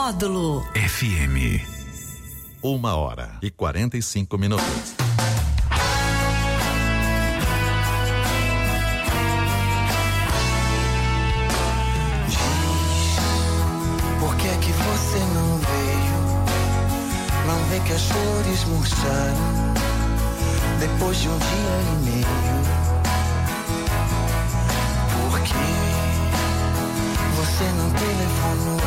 Módulo FM. 1h45. Por que é que você não veio? Não vê que as flores murcharam depois de um dia e meio? Por que você não telefonou?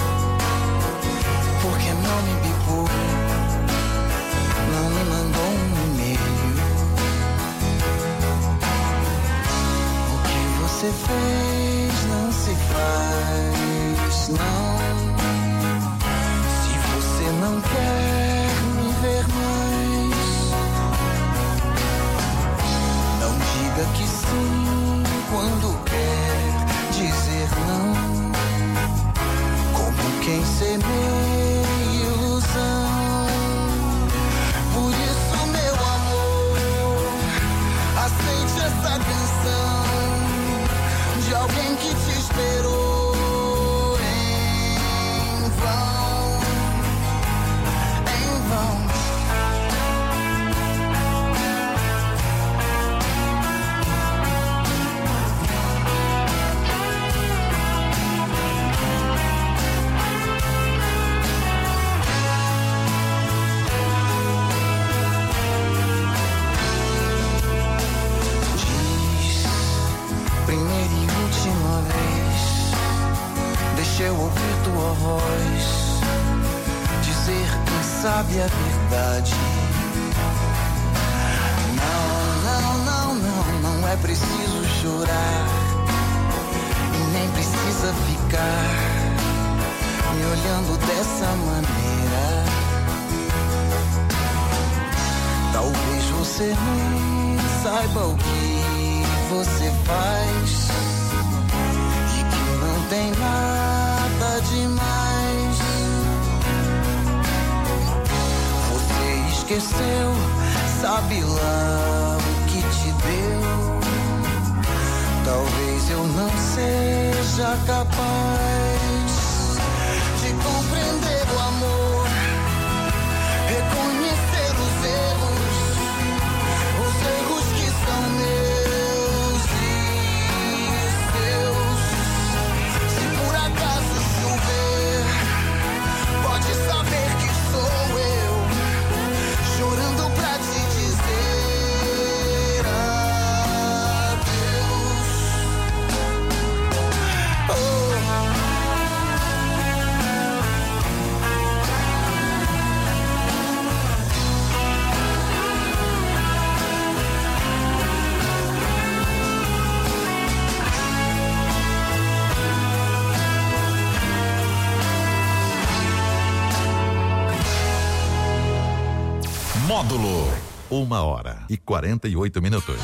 Por que não me bipou? Não me mandou um e-mail? O que você fez não se faz, não. Se você não quer me ver mais, não diga que sim quando quer dizer não. Como quem semeia ilusão. Por isso, meu amor, aceite essa canção de alguém que te esperou em vão, em vão. Primeira e última vez, deixa eu ouvir tua voz dizer quem sabe a verdade. Não, não, não, não, não é preciso chorar e nem precisa ficar me olhando dessa maneira. Talvez você nem saiba o que você faz e que não tem nada demais. Você esqueceu, sabe lá o que te deu. Talvez eu não seja capaz de compreender o amor, reconhecer os erros que são meus e seus. Se por acaso chover, pode saber que sou eu, chorando pra te dizer adeus. Módulo 1h48.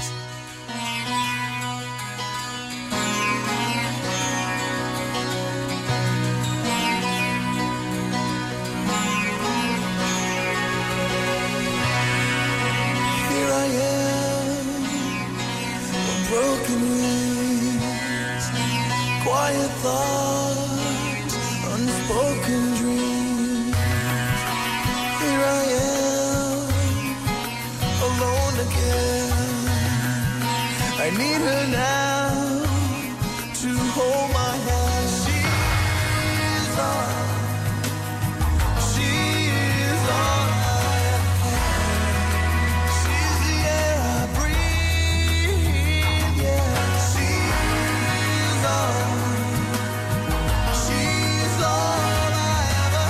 Here I am, a broken wings, quiet thoughts, unspoken dreams. Here I am, alone again. I need her now to hold my hand. She's all I have. She's the air I breathe. Yeah, she's all I ever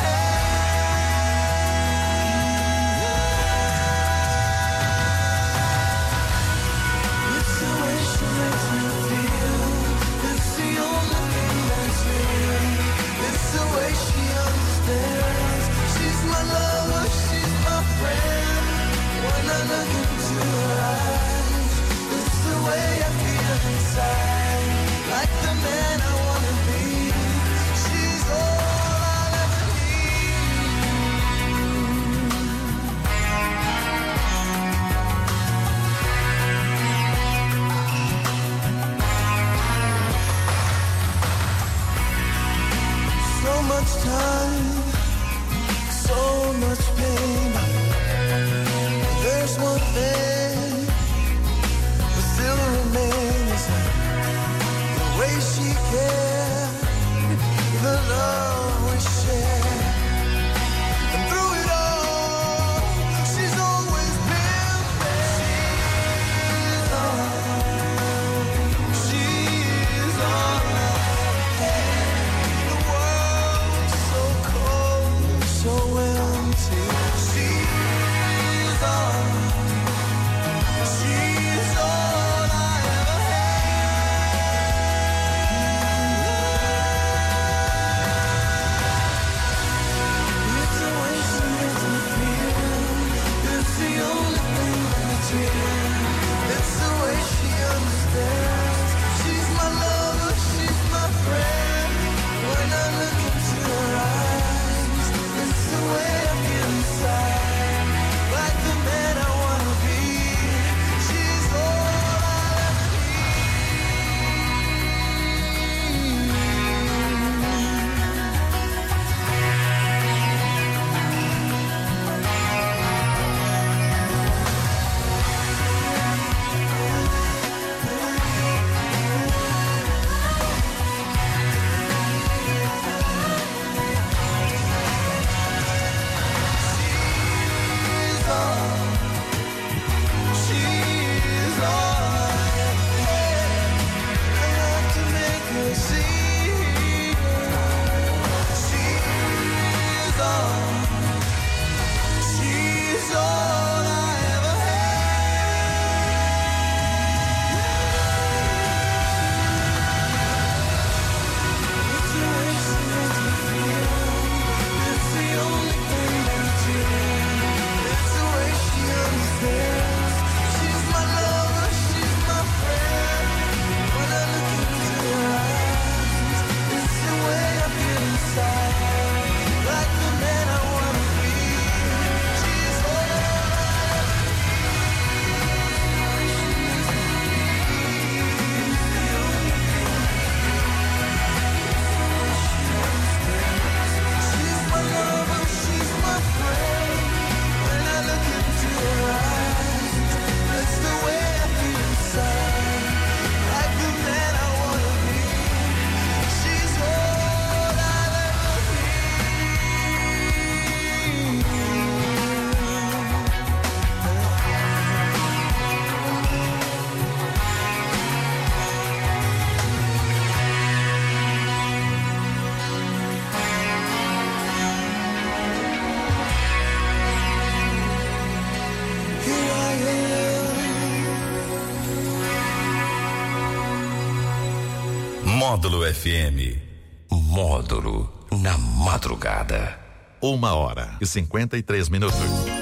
had. It's the way she makes me feel. It's the only thing that's real. It's the way she understands. She's my lover, she's my friend. When I look into her eyes, it's the way I feel inside. Like the man I wanna be. She's all I'll ever need. So much time one thing that still remains, the way she cared, the love we shared, and through it all, she's always been there. She's all I had. The world's so cold, so empty. She's all I ever had. It's the way she makes me feel. It's the only thing that's real. It's the way she understands. She's my lover, she's my friend. When I look into her eyes, it's the way I feel inside. Like the man I wanna be. She's all I ever She's all I ever had. I have to make her see. She's all I ever had. It's the way she makes me feel. It's the only thing that's real. It's the way she understands. She's my lover, she's my friend. When I look into her eyes, it's the way I feel inside. Like the man I wanna be. She's all I ever She's my lover, she's my friend. When I look into her eyes, that's the way I feel inside. Like the man I wanna be. She's all I'll ever Here I am. Módulo FM. Módulo na madrugada. 1h53.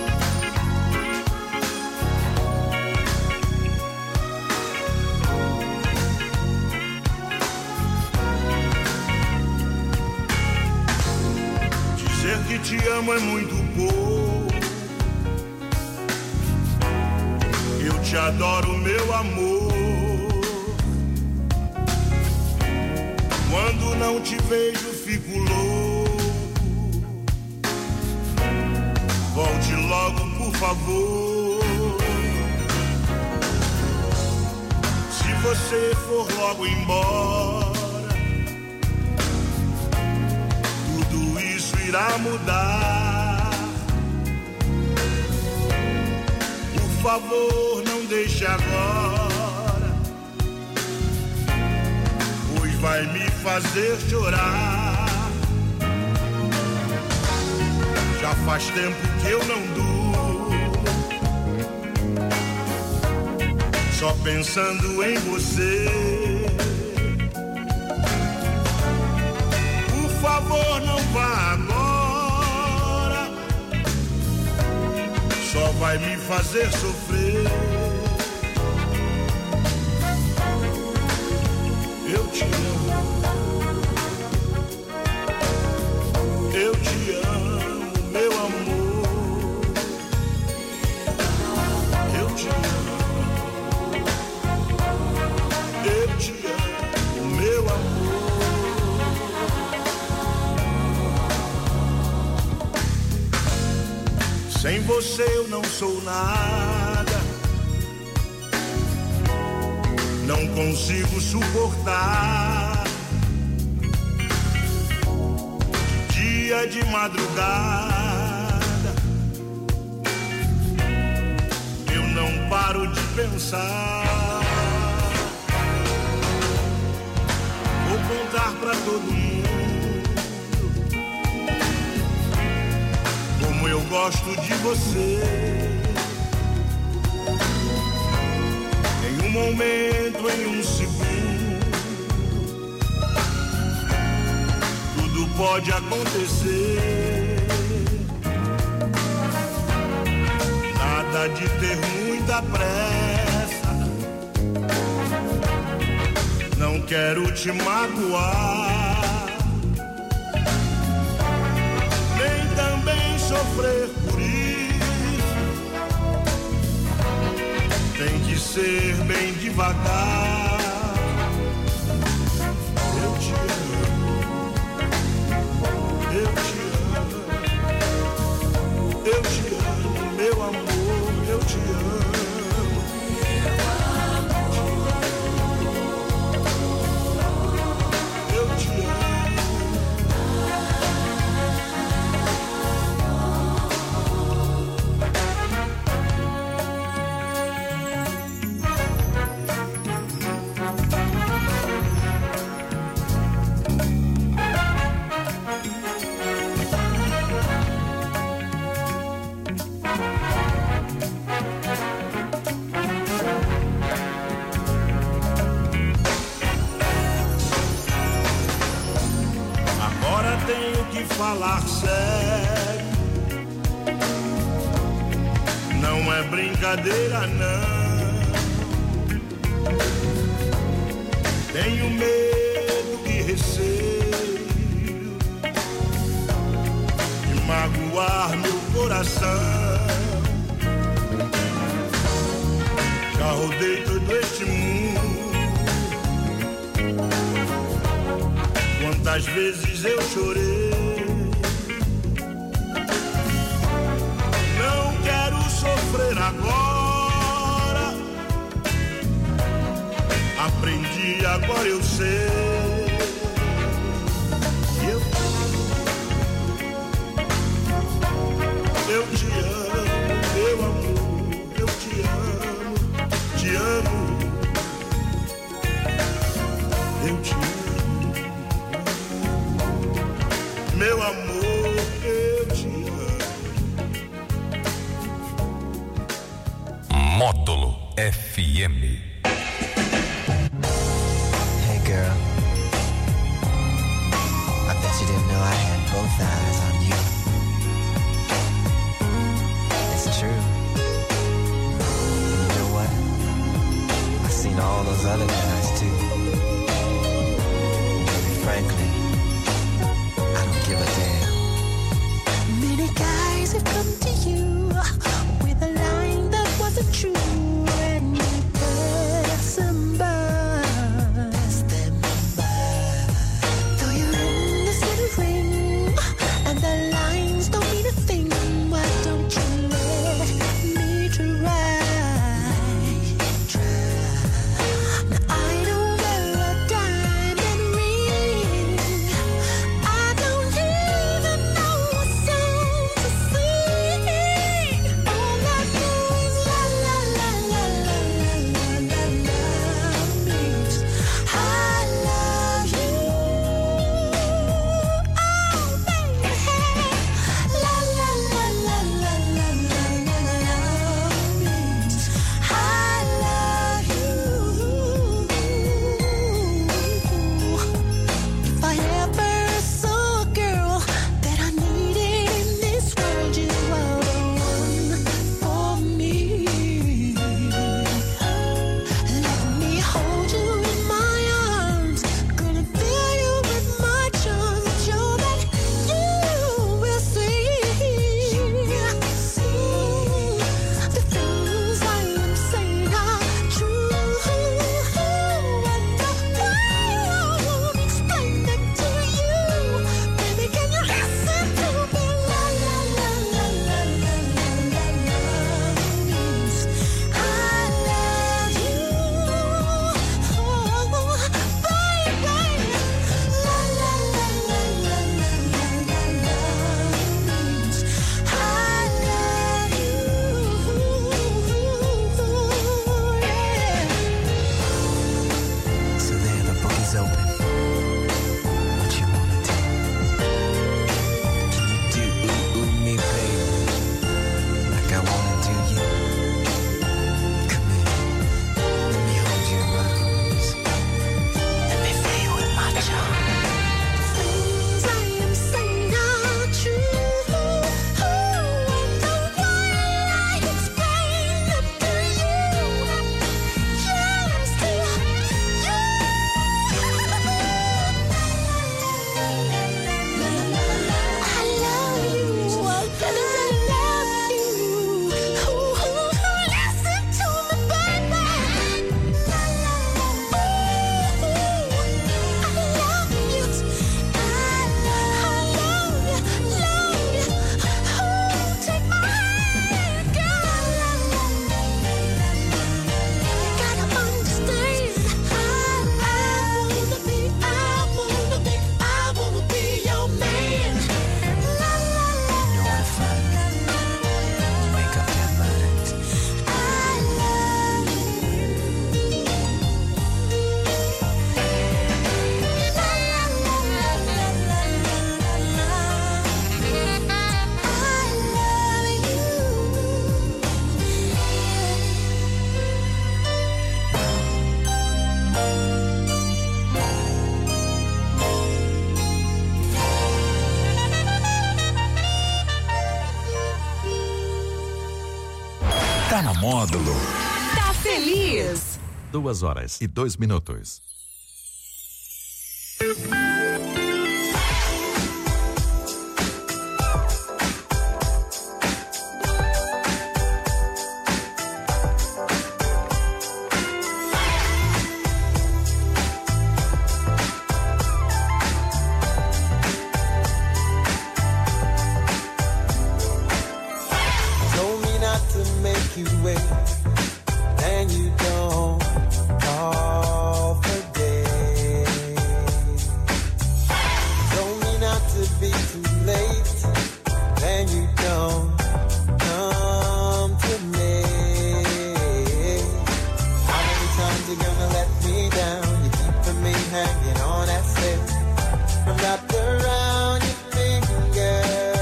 Dizer que te amo é muito pouco. Eu te adoro, meu amor. Quando não te vejo, fico louco. Volte logo, por favor. Se você for logo embora, tudo isso irá mudar. Por favor, não deixe agora, pois vai me fazer chorar. Já faz tempo que eu não durmo, só pensando em você. Por favor, não vá agora, só vai me fazer sofrer. Eu te amo, eu te amo, meu amor. Eu te amo, eu te amo, meu amor. Sem você você eu não sou nada. Não consigo suportar dia de madrugada. Eu não paro de pensar. Vou contar pra todo mundo como eu gosto de você. Em um momento, em um segundo, tudo pode acontecer. Nada de ter muita pressa. Não quero te magoar, nem também sofrer por isso. Tem que ser bem devagar. Eu te amo, eu te amo, eu te amo, meu amor, eu te amo. Falar sério, não é brincadeira não. Tenho medo e receio de magoar meu coração. Já rodei todo este mundo, quantas vezes eu chorei. Sofrer agora, aprendi, agora eu sei. Eu te amo, meu amor, eu te amo, te amo. Eu te amo, meu amor, eu te amo. Módulo FM. Hey girl, I bet you didn't know I had both eyes on you. It's true. And you know what? I've seen all those other guys too. Maybe frankly, I don't give a damn. Many guys have come to you with a line that wasn't true, and you pass them by. Though you're in this little ring, and the lines don't mean a thing, why don't you let me try? Now I don't wear a diamond ring, I don't even know what song to sing. Módulo. Tá feliz? 2h02. Told me not to make you wait, and you don't call for days. Told me not to be too late, and you don't come to me. How many times you gonna let me down? You're keeping me hanging on that slip. I'm wrapped around your finger.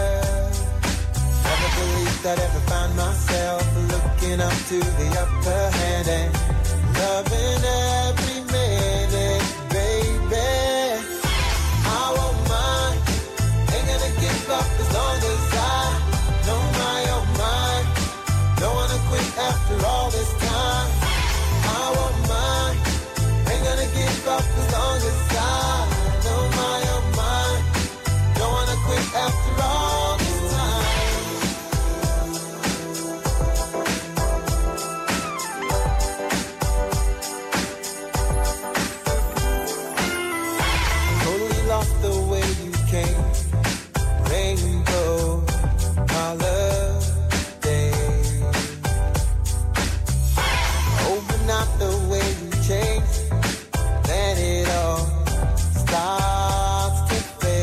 Never believed I'd ever find myself looking up to the upper hand and loving every minute, baby. I won't mind, ain't gonna give up as long as I know my own mind. Don't wanna quit after all this time. I won't mind, ain't gonna give up as long as I know my own mind. Don't wanna quit after all this time. Totally lost the way you came. Rainbow holiday. Oh, but not the way you changed. Then it all starts to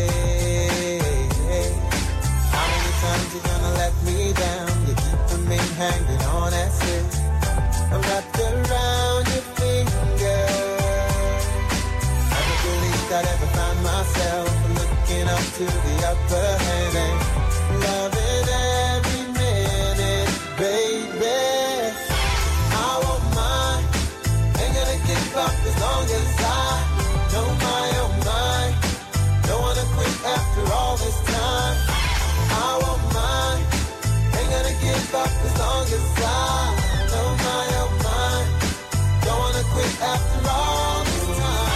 fade. How many times you gonna let me down? You're keeping me hanging on that slip. I'm wrapped around your finger. Never believed I'd ever find myself looking up to the upper hand and loving every minute, baby. I won't mind, ain't gonna give up as long as I know my own mind. Don't wanna quit after all this time. I won't mind, ain't gonna give up as long as I know my own mind. Don't wanna quit after all this time.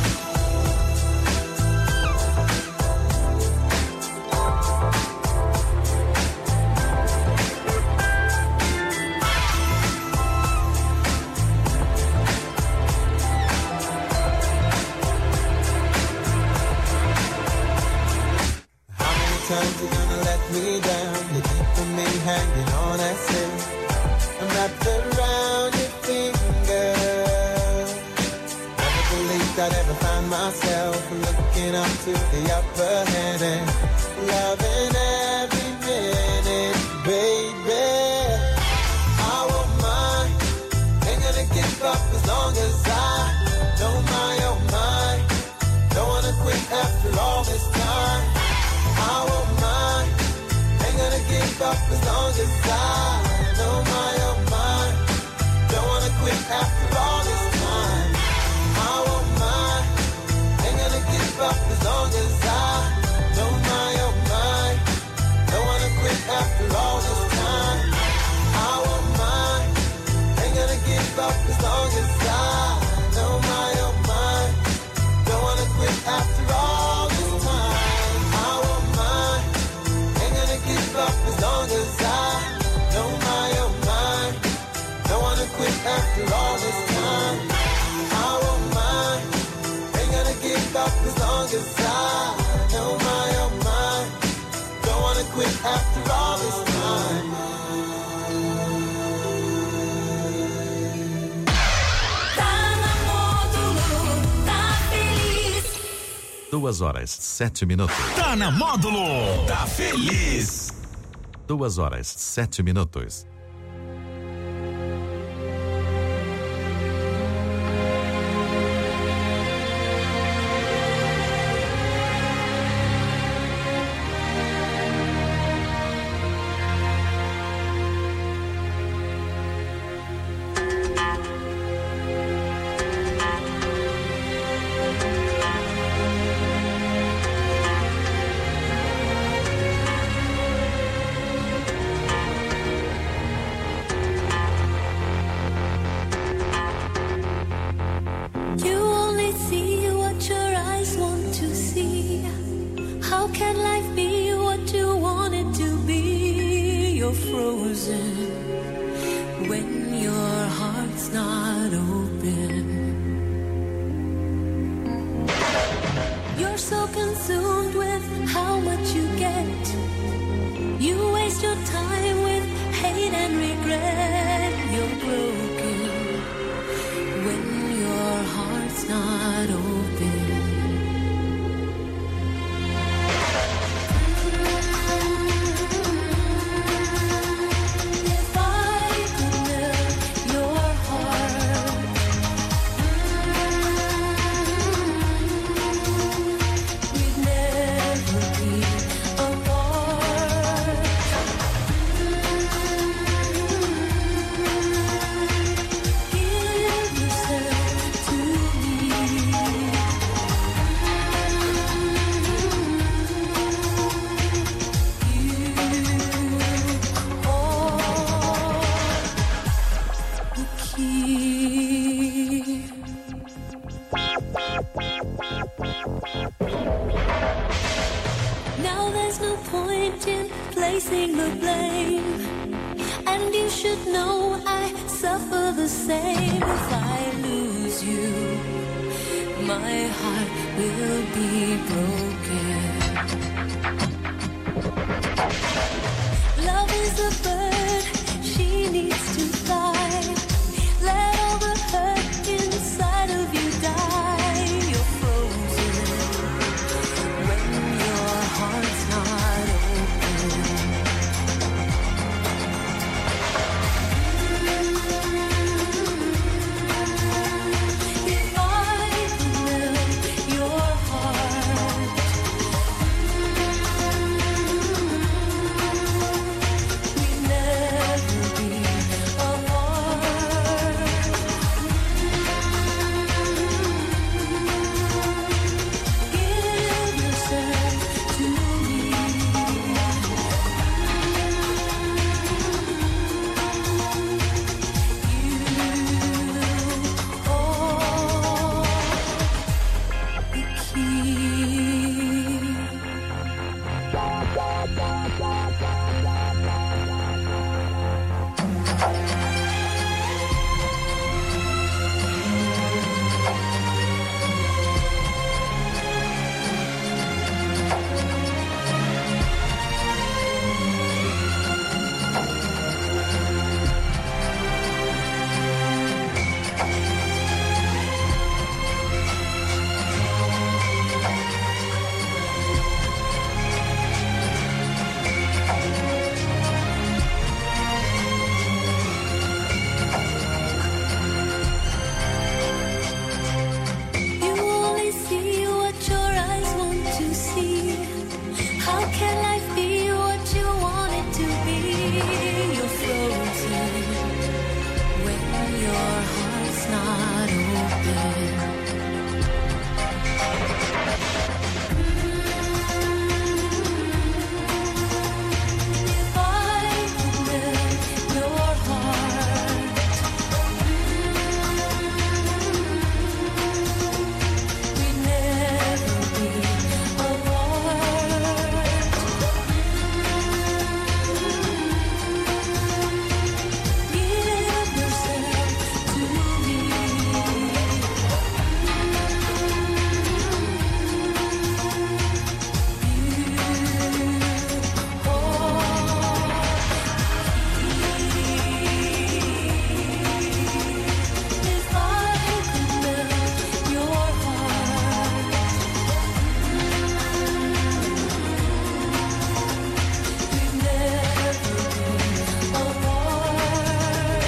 How many times you gonna let me down? You're keeping me hanging on that slip. I'm wrapped around your finger. Never believed I'd ever find myself looking up to the upper hand and loving every minute, baby. I won't mind, ain't gonna give up as long as I know my own mind. Don't wanna quit after all this time. I won't mind, ain't gonna give up as long as I know my own mind. Don't wanna quit after all this time. I won't mind, ain't gonna give up as long as I know my own mind. Don't wanna quit after all this time. I won't mind, ain't gonna give up as long as I know my own mind. Don't wanna quit after all this time. I won't mind, ain't gonna give up as long as I know my own mind. Don't wanna quit after all this time. I won't mind, ain't gonna give up as long as I know my own mind. Don't wanna quit after all this time. Tá na Módulo, tá feliz? 2h07. Tá na Módulo. Tá feliz. 2h07. aqui. Now there's no point in placing the blame, and you should know I suffer the same. If I lose you, my heart will be broken. Love is a bird, she needs to fly. Let all the hurt inside of you die. You're frozen when your heart's not open. If I melt your heart, we'd never be apart. Give yourself to me. You only see what your eyes want to see. How can life be what you want it to be? You're frozen when your heart's not open. If I could melt your heart, we'd never be apart. Give yourself to me. If I could melt your heart, we'd never be apart.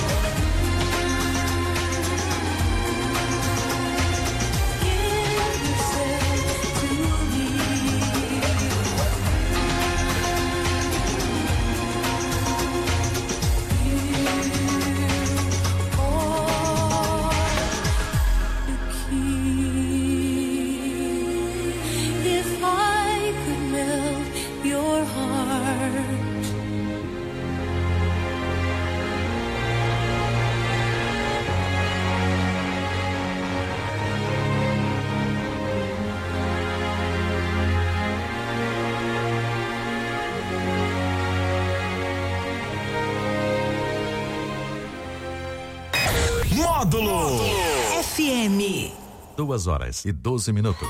Give yourself to If I could melt your heart. Módulo FM. 2h12.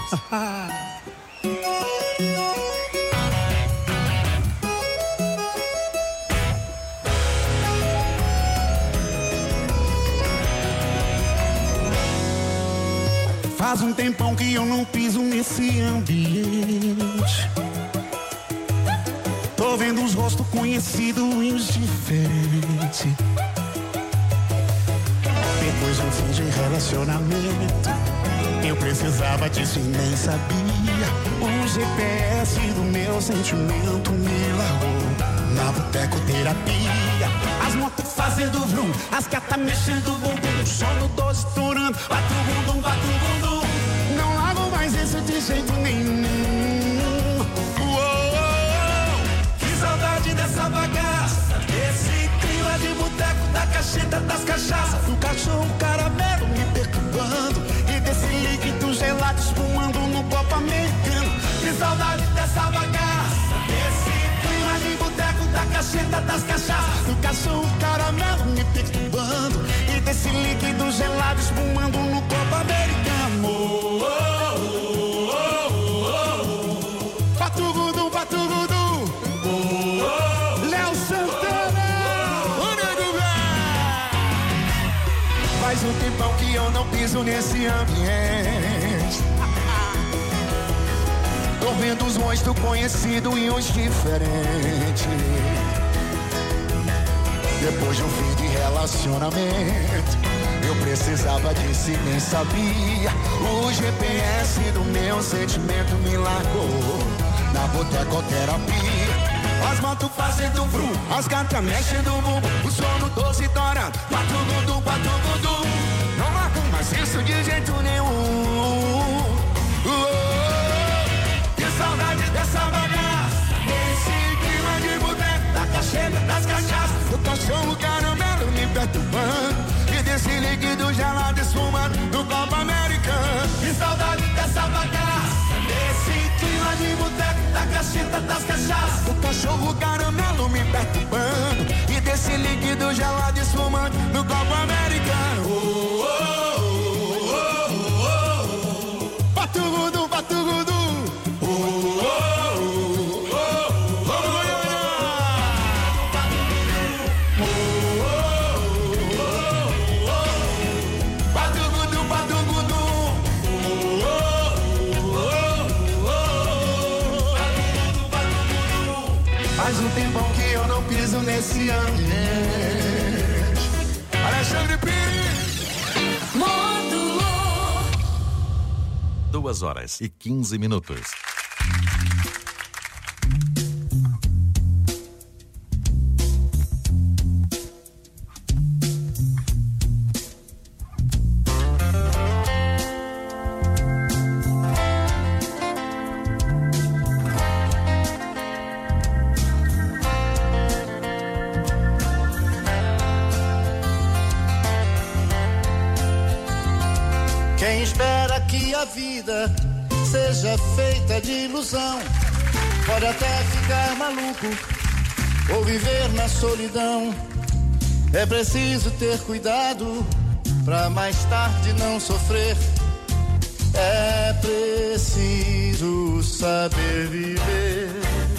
Faz um tempão que eu não piso nesse ambiente. Tô vendo os rostos conhecidos e os diferentes. Depois de um fim de relacionamento, eu precisava disso e nem sabia. O GPS do meu sentimento me largou na botecoterapia. As motos fazendo vrum, as gatas mexendo o bumbum, o sono 12 estourando, bate o bumbum. Não largo mais isso de jeito nenhum. Que saudade dessa bagaça, desse clima de boteco da casa. cacheta das cachaças, do cachorro caramelo me perturbando e desse líquido gelado espumando no copo americano. Que saudade dessa bagaça, desse clima de boteco da cacheta das cachaças, do cachorro caramelo me perturbando e desse líquido gelado espumando no copo americano. Batugudu, batugudu, Léo Santana, o nego velho. Faz um tempão que eu não piso nesse ambiente. Tô vendo os rostos conhecidos e os diferentes. Depois de um fim de relacionamento, eu precisava disso e nem sabia. O GPS do meu sentimento me largou na botecoterapia. As motos fazendo vrum, as gatas mexendo bum, o sono doce torando, batugudu, batugudu. Não largo mais isso de jeito nenhum. Que saudade dessa bagaça, desse clima de boteco, da cacheta, das cachaças, do cachorro caramelo me perturbando e desse líquido gelado esfumando do copo americano. Que saudade dessa bagaça, desse clima de boteco, da cacheta, das cachaças, do cachorro caramelo me perturbando e desse líquido gelado esfumando do copo americano. Batugudu, batugudu. Faz um tempão que eu não piso nesse ambiente. Alexandre Pires. Módulo. 2h15. Quem espera que a vida seja feita de ilusão pode até ficar maluco ou viver na solidão. É preciso ter cuidado pra mais tarde não sofrer. É preciso saber viver.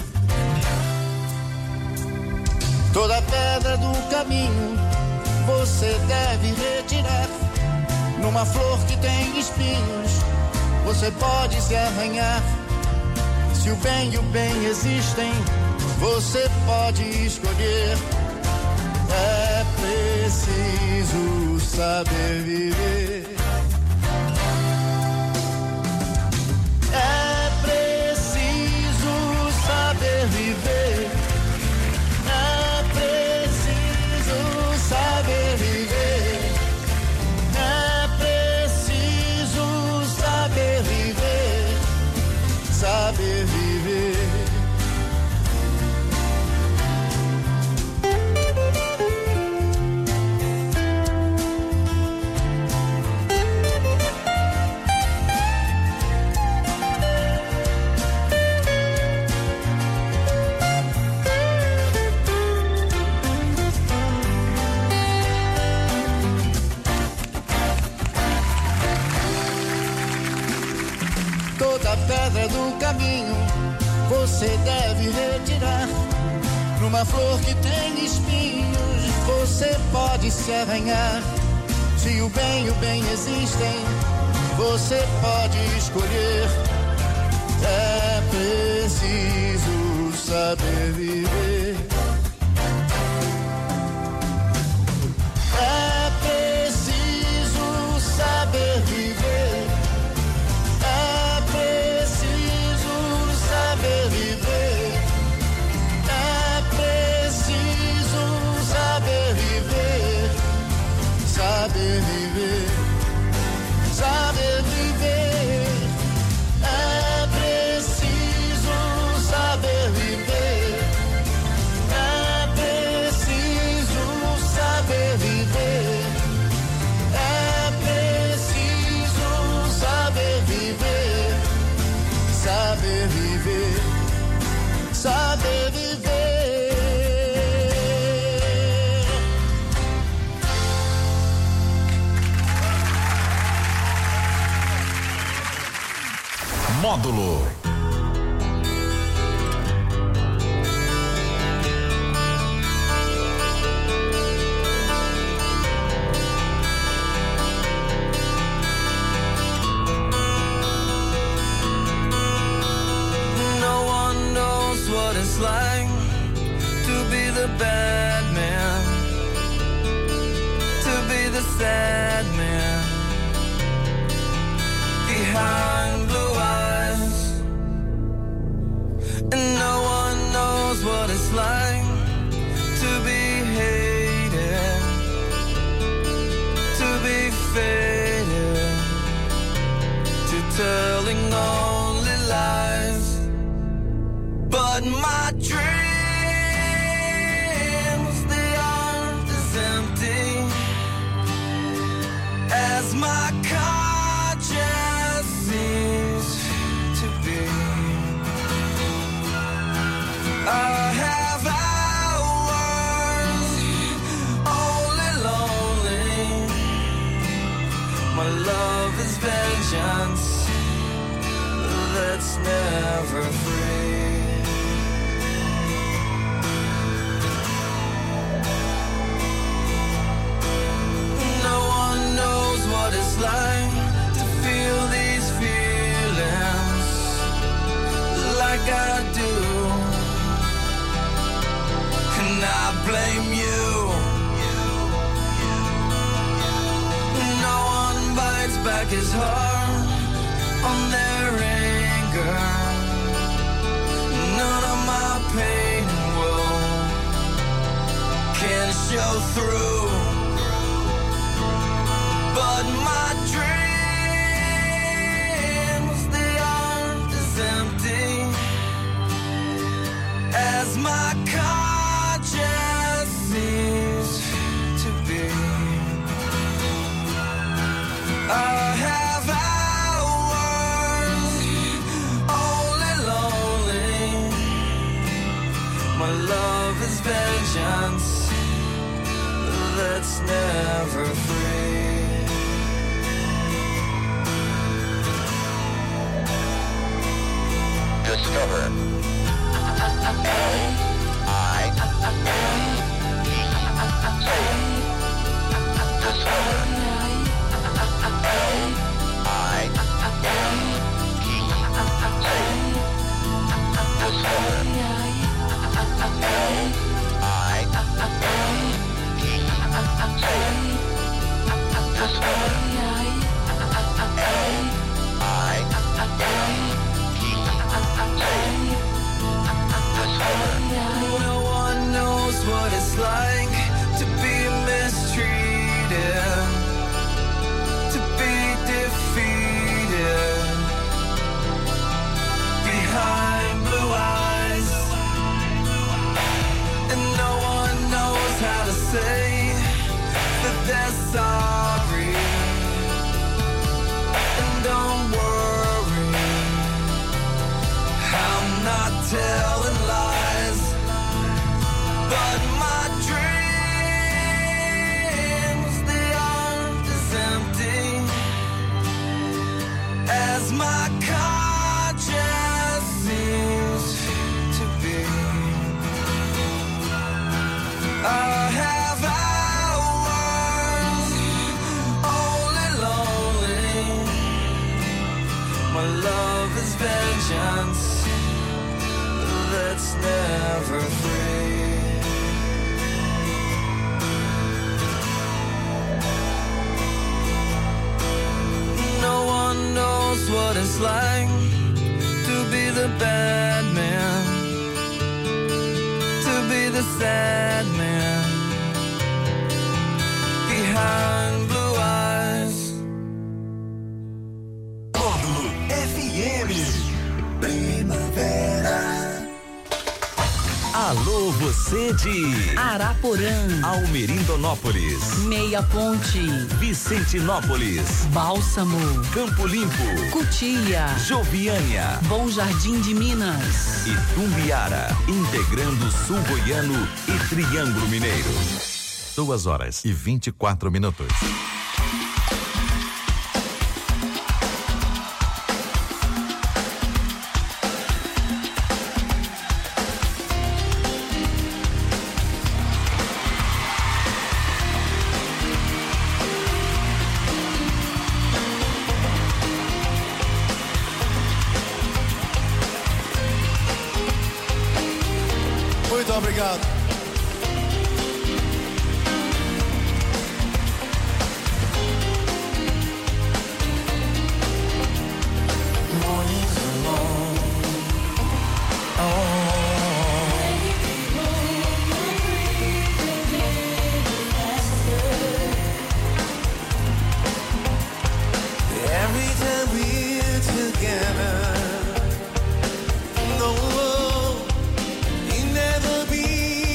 Toda pedra do caminho você deve retirar. Numa flor que tem espinhos, você pode se arranhar. Se o bem e o bem existem, você pode escolher. É preciso saber viver. É preciso saber viver. É preciso saber viver. Saber viver. Toda pedra do caminho você deve retirar. Numa flor que tem espinhos, você pode se arranhar. Se o bem e o bem existem, você pode escolher. É preciso saber viver. É preciso saber viver. É preciso saber viver. É preciso saber viver. Saber viver. Saber viver. É preciso saber viver. É preciso saber viver. Módulo. No one knows what it's like to be the bad man, to be the sad man behind blue eyes. And no one knows what it's like to be hated, to be faded, to telling only lies. But my dreams, they aren't as empty as my conscience seems to be. I have hours only lonely. My love is vengeance that's never free. No one knows what it's like to feel these feelings like I do. And I blame you. No one bites back his heart on their anger. None of my pain and woe can show through. But my dreams, they aren't as empty as my conscience seems to be. I have hours only lonely. My love is vengeance that's never free. Discover No one knows what it's like to be mistreated, to be defeated behind blue eyes. And no one knows how to say that they're sorry. And don't worry, I'm not telling lies. But my dreams, they aren't as empty as my conscience seems to be. I have hours only lonely. My love is vengeance that's never free. No one knows what it's like to be the bad man, to be the sad man behind blue eyes. Módulo FM. Primavera. Alô, você de Araporã, Almerindonópolis, Meia Ponte, Vicentinópolis, Bálsamo, Campo Limpo, Cutia, Joviânia, Bom Jardim de Minas, e Tumbiara, integrando Sul Goiano e Triângulo Mineiro. 2h24. obrigado. Mornings alone. Every time we're together, no, you never be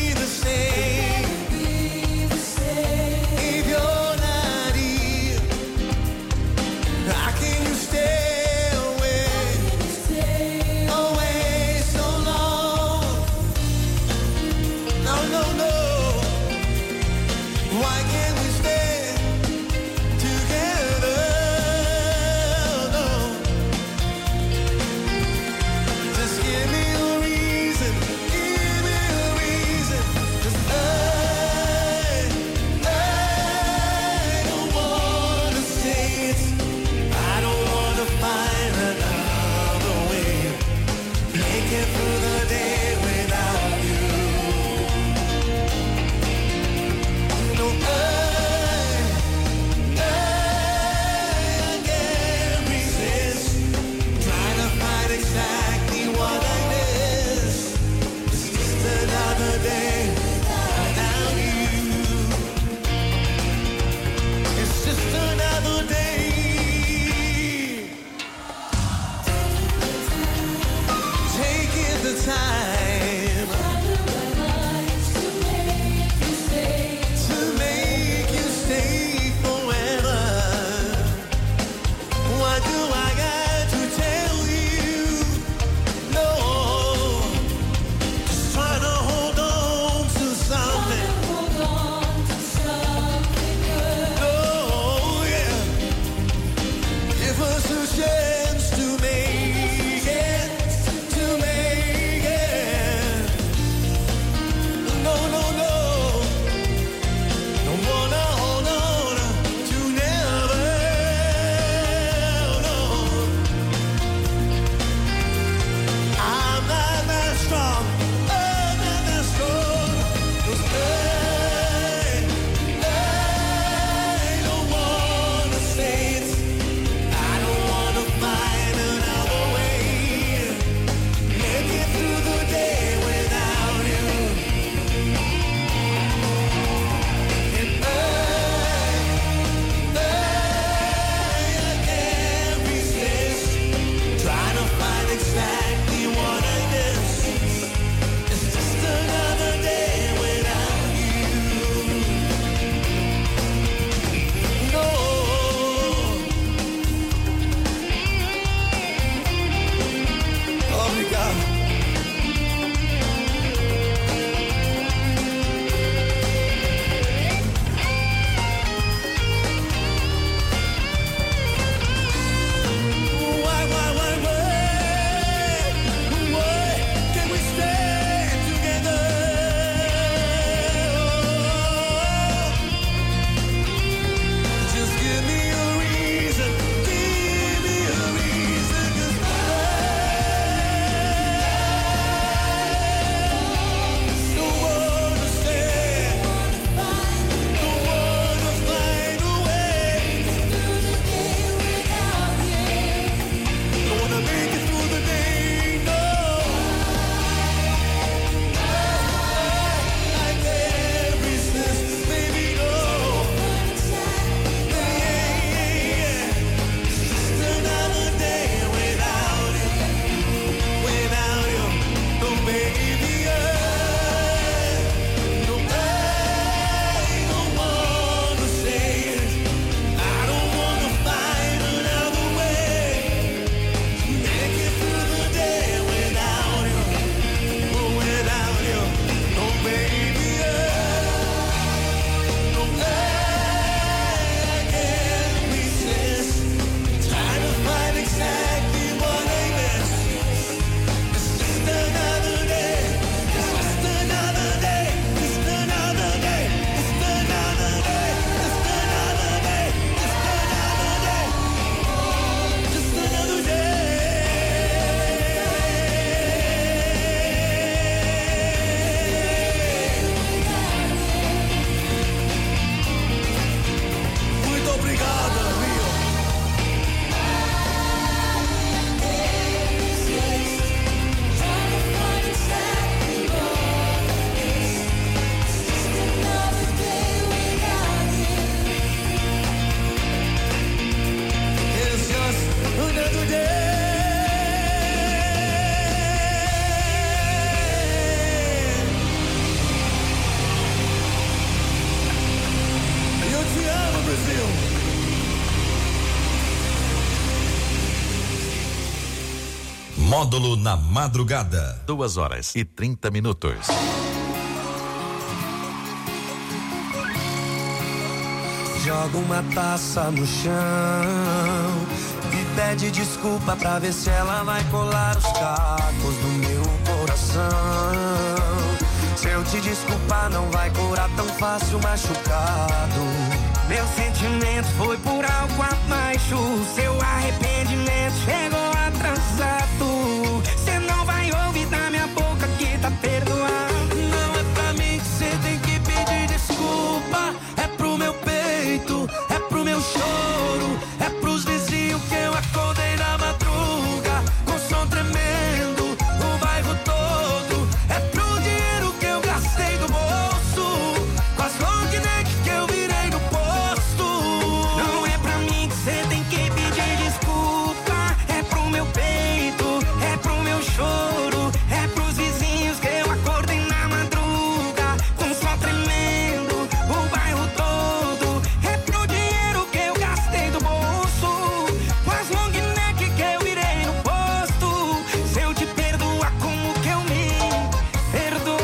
Módulo na madrugada. 2h30. Joga uma taça no chão e pede desculpa pra ver se ela vai colar os cacos do meu coração. Se eu te desculpar não vai curar tão fácil machucado. Meu sentimento foi por algo abaixo. Seu arrependimento chegou atrasado. Cê não vai ouvir da minha boca que tá perdoado. Não é pra mim que cê tem que pedir desculpa. É pro meu peito, é pro meu choro, é pros vizinhos que eu acordei na madruga com som tremendo, o bairro todo. É pro dinheiro que eu gastei do bolso, com as long neck que eu virei no posto. Não é pra mim que cê tem que pedir desculpa. É pro meu peito, é pro meu choro, é pros vizinhos que eu acordei na madruga com som tremendo, o bairro todo. É pro dinheiro que eu gastei do bolso, com as long neck que eu virei no posto. Se eu te perdoar, como que eu me perdoo?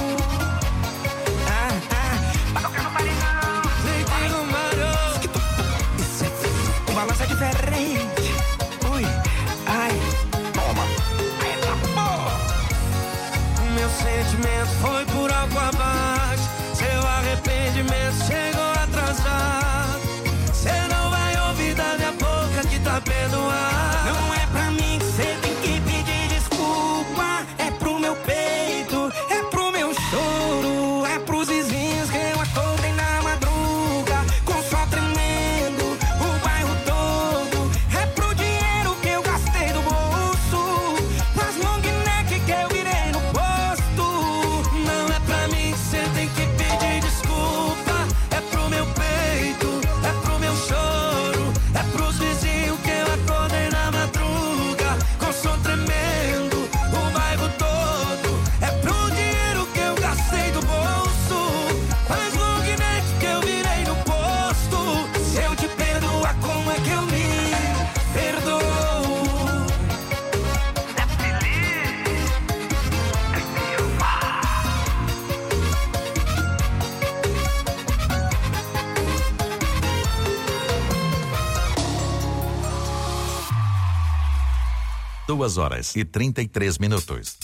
Deitei no maroto. O balanço é diferente. Ui, ai, toma. Ai, tá bom. Meu sentimento foi por algo abaixo. Seu arrependimento chegou atrasado. Cê não vai ouvir da minha boca que tá perdoado. Não é pra mim que cê tem que pedir desculpa. É pro meu peito, é pro meu choro, é pros vizinhos que eu acordei na madruga com som tremendo, o bairro todo. É pro dinheiro que eu gastei do bolso, com as long neck que eu virei no posto. Não é pra mim que cê tem que pedir desculpa. É pro meu peito, é pro meu choro, é pros vizinhos que eu acordei na madruga com som tremendo, o bairro todo. É pro dinheiro que eu gastei do bolso, com as long neck que eu virei no posto. Se eu te perdoar, como é que eu me perdoo? É 2h33.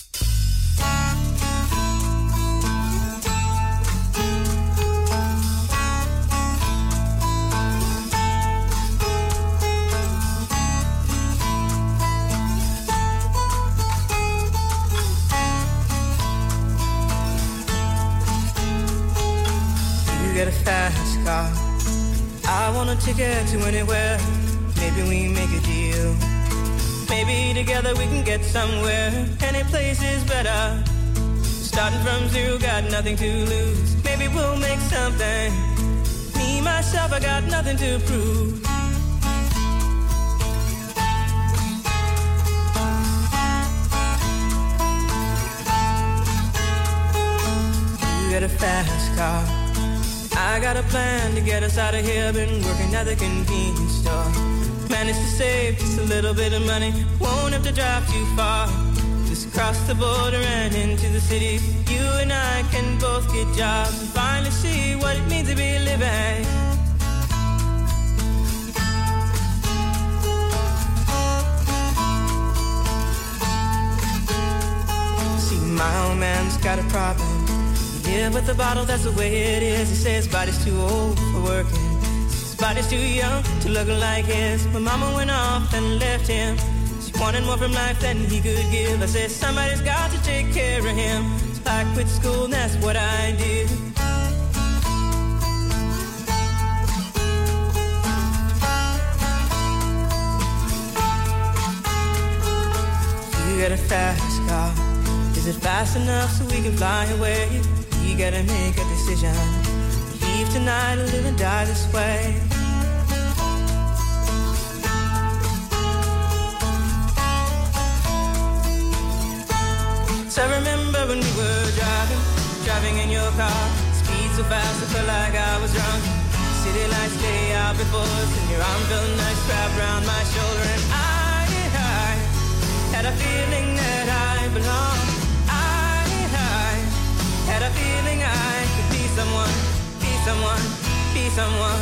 You get a fast car, I want a ticket to anywhere. Maybe we make a deal. Maybe together we can get somewhere. Any place is better. Starting from zero, got nothing to lose. Maybe we'll make something. Me, myself, I got nothing to prove. You get a fast car, I got a plan to get us out of here. Been working at the convenience store. Managed to save just a little bit of money. Won't have to drive too far. Just cross the border and into the city. You and I can both get jobs and finally see what it means to be living. See, my old man's got a problem. He live with a bottle, that's the way it is. He says his body's too old for working. His body's too young to look like his. My mama went off and left him. She wanted more from life than he could give. I said somebody's got to take care of him. So I quit school and that's what I did. You got a fast car. Is it fast enough so we can fly away? You gotta make a decision. Leave tonight or live and die this way. So I remember when we were driving in your car. Speed so fast I felt like I was drunk. City lights lay out before us and your arm felt nice wrapped around my shoulder. And I had a feeling that I belong. I had a feeling I could be someone, be someone, be someone.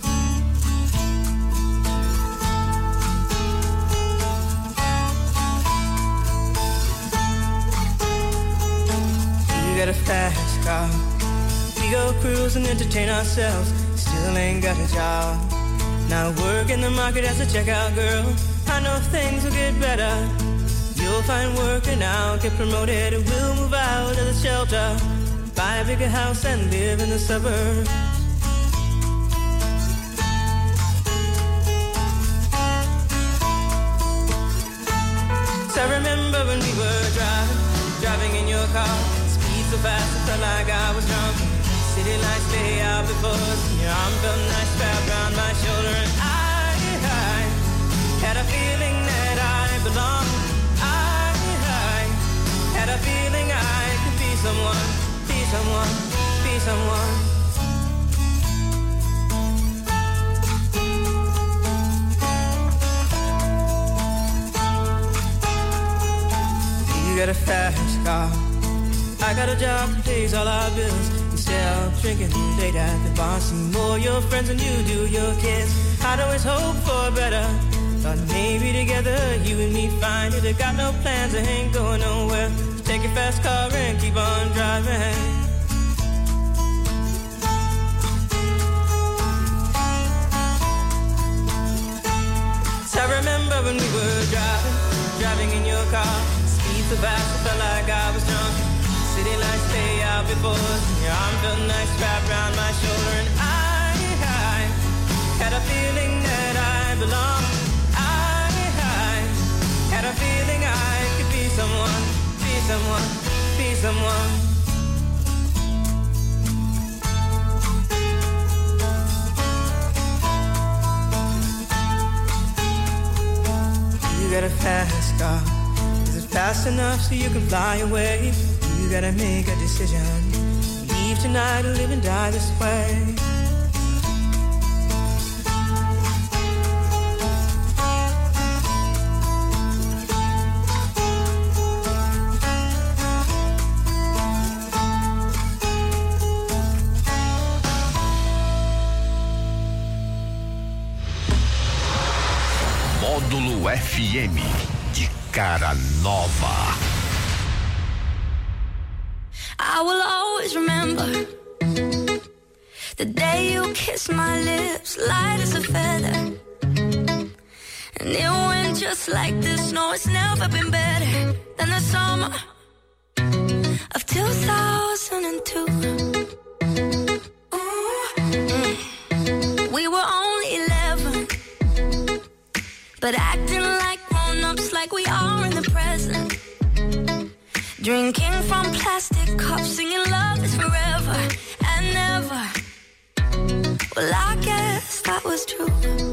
You got a fast car, we go cruise and entertain ourselves. Still ain't got a job. Now work in the market as a checkout girl. I know things will get better. You'll find work and I'll get promoted. We'll move out of the shelter, buy a bigger house and live in the suburbs. So I remember when we were driving in your car. Speed so fast I felt like I was drunk. City lights lay out before us. Your arm felt nice wrapped around my shoulder. And I had a feeling that I belonged. I had a feeling I could be someone, be someone, be someone. You got a fast car, I got a job that pays all our bills. Instead of drinking late at the bar, see more your friends than you do your kids. I'd always hope for better. Thought maybe together you and me find it. I got no plans, I ain't going nowhere. So take your fast car and keep on driving. So I remember when we were driving in your car. Speed so fast I felt like I was drunk. City lights lay out before us. Your arm felt nice wrapped around my shoulder. And I had a feeling that I belonged. I had a feeling I could be someone, be someone, be someone. You got a fast car. Is it fast enough so you can fly away? You gotta make a decision. Leave tonight or live and die this way. Módulo FM de cara nova. I will always remember the day you kissed my lips, light as a feather. And it went just like this. No, it's never been better than the summer of 2002. We were only 11, but acting like grown-ups, like we are in the present. Drinking from plastic cups, singing love is forever and never. Well, I guess that was true.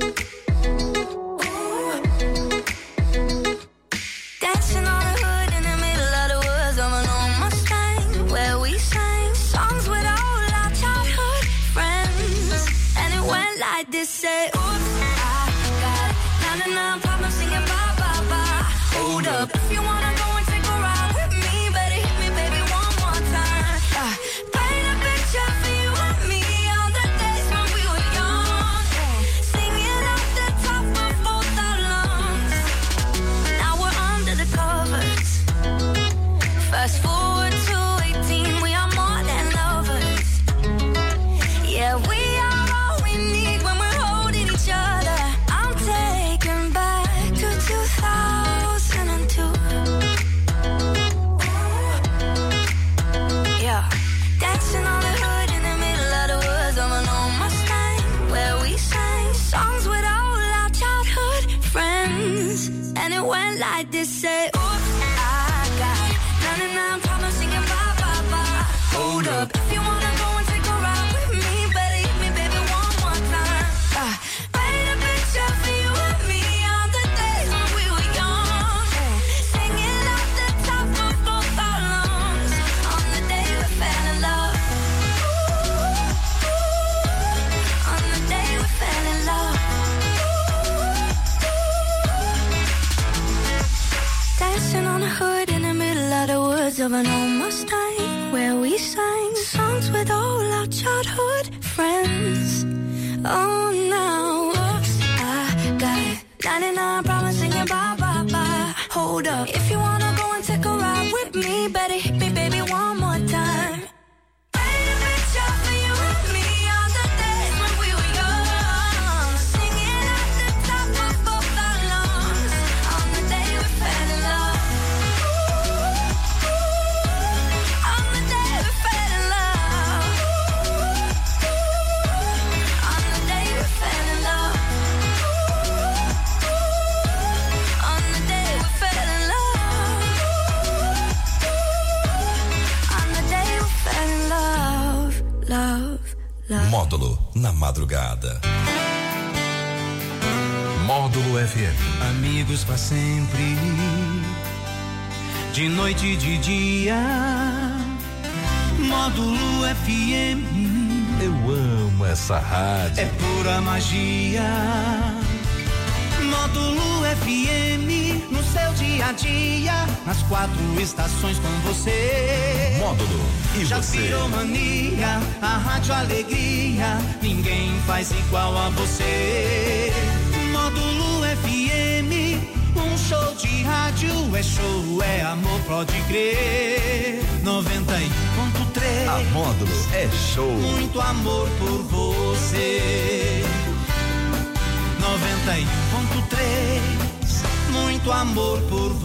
Dancing on the hood in the middle of the woods of an old Mustang, where we sang songs with all our childhood friends. And it went like this, say, oops, I got 99 problems singing bye, bye, bye. Hold up, if you wanna go and take a ride with me, better hit me, baby, one more time. Paint a picture for you and me on the days when we were young, singing off the top of both our lungs. Now we're under the covers. Fast forward to 18, we are more than lovers. Yeah, we are all we need when we're holding each other. I'm taken back to 2002. Yeah, dancing on the hood in the middle of the woods of an old Mustang, where we sang songs with all our childhood friends. And it went like this, say, oops, I got 99 problems singing bye, bye, bye. Hold up, if you wanna go and take a ride with me, better hit me, baby, one more time. Paint a picture for you and me on the days when we were young, singing off the top of both our lungs on the day we fell in love. On the day we fell in love. of an old Mustang where we sang songs with all our childhood friends. Oh, now, oops, I got 99 problems singing bye, bye, bye. Hold up, if you wanna go and take a ride with me, better hit me, baby, one more time. Paint a picture for you and me on the days when we were young, singing at the top of both our lungs on the day we fell in love. On the day we fell in love. On the day we fell in love. On the day we fell in love. On the day we fell in love. Love, love. Módulo na madrugada. Módulo FM. Amigos pra sempre, de noite e de dia. Módulo FM. Eu amo essa rádio. É pura magia. Módulo FM, no seu dia a dia, nas 4 estações com você. Módulo e Já você. virou mania, a rádio alegria, ninguém faz igual a você. Módulo FM, um show de rádio, é show, é amor, pode crer. 91.3. A Módulo é show. Muito amor por você. 91.3. Muito amor por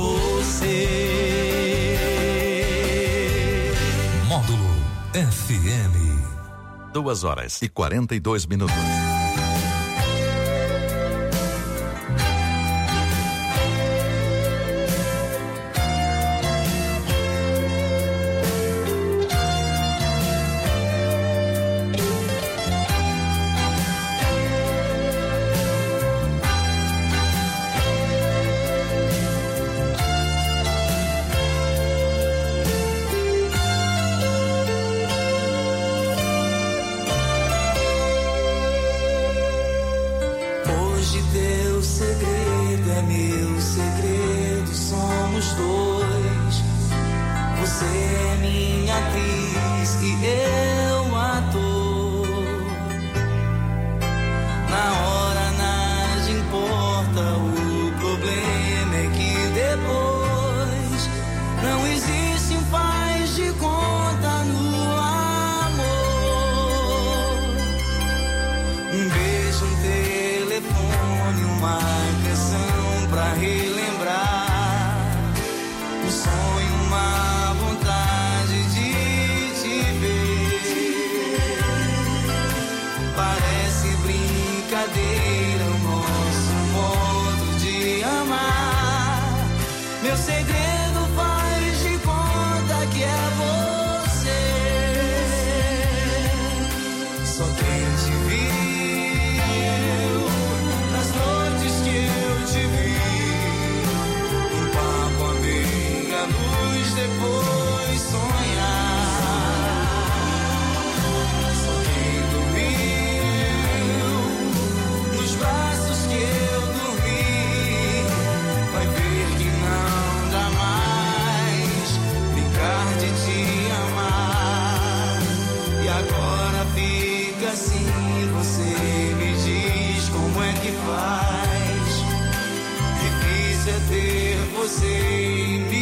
você. Módulo FM. 2h42. Hoje teu segredo é meu segredo, somos dois. Você é minha atriz e eu ator. Na hora nada importa, o problema é que depois não existe um faz de conta no amor. Um beijo, um telefone, uma canção pra relembrar. Um sonho, uma vontade de te ver. Parece brincadeira o nosso modo de amar. Meu segredo faz de conta que é você. Só quem te viu nas noites que eu te vi, um papo à meia luz depois sonhar. Só quem dormiu nos braços que eu dormi vai ver que não dá mais brincar de te amar. E agora fica assim, você me diz como é que faz. Difícil é ter você em mim.